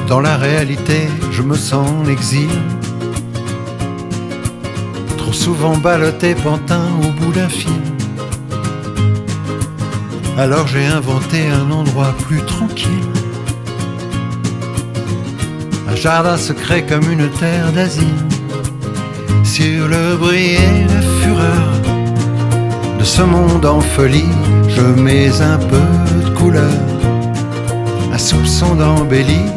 Dans la réalité, je me sens en exil, trop souvent ballotté pantin au bout d'un fil. Alors j'ai inventé un endroit plus tranquille, un jardin secret comme une terre d'asile. Sur le bruit et la fureur de ce monde en folie, je mets un peu de couleur, un soupçon d'embellie.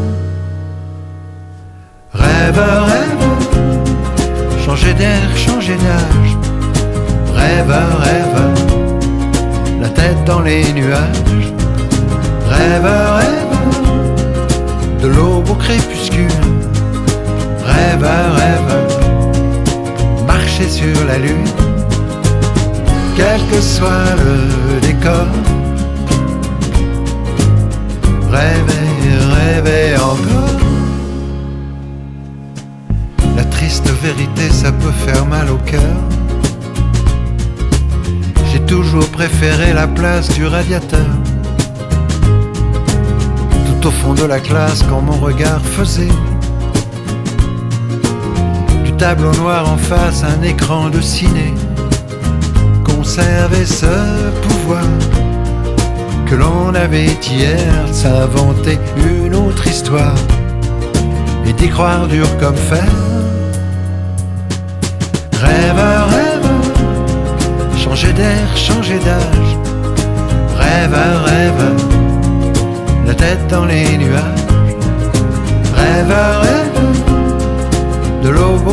Rêve, rêve, changer d'air, changer d'âge. Rêve, rêve, la tête dans les nuages. Rêve, rêve, de l'aube au crépuscule. Rêve, rêve, marcher sur la lune. Quel que soit le décor, rêver, rêver encore. La triste vérité, ça peut faire mal au cœur. J'ai toujours préféré la place du radiateur, tout au fond de la classe quand mon regard faisait du tableau noir en face un écran de ciné. Conserver ce pouvoir que l'on avait hier, s'inventer une autre histoire et d'y croire dur comme fer. Rêve, rêve, changer d'air, changer d'âge. Rêve, rêve, la tête dans les nuages. Rêve, rêve, de l'aube